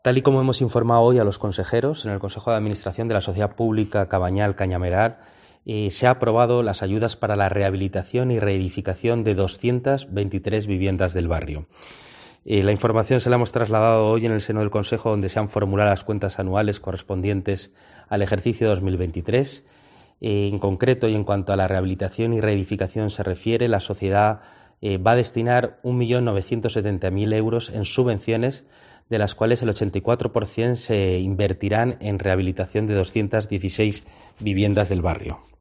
Tal y como hemos informado hoy a los consejeros en el Consejo de Administración de la Sociedad Pública Cabañal Cañameral, se han aprobado las ayudas para la rehabilitación y reedificación de 223 viviendas del barrio. La información se la hemos trasladado hoy en el seno del Consejo, donde se han formulado las cuentas anuales correspondientes al ejercicio 2023. En concreto, y en cuanto a la rehabilitación y reedificación se refiere, la sociedad va a destinar 1.970.000 euros en subvenciones, de las cuales el 84% se invertirán en rehabilitación de 216 viviendas del barrio.